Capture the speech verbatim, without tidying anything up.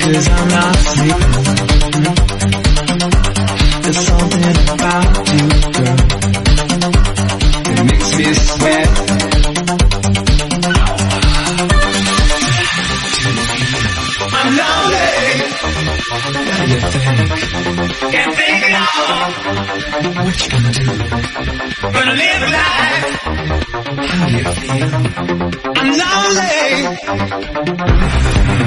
'cause I'm not sleeping. There's something about you, girl, it makes me sweat. I'm lonely. What do you think? Can't think at all. What you gonna do? Gonna live life. How do you feel? I'm lonely.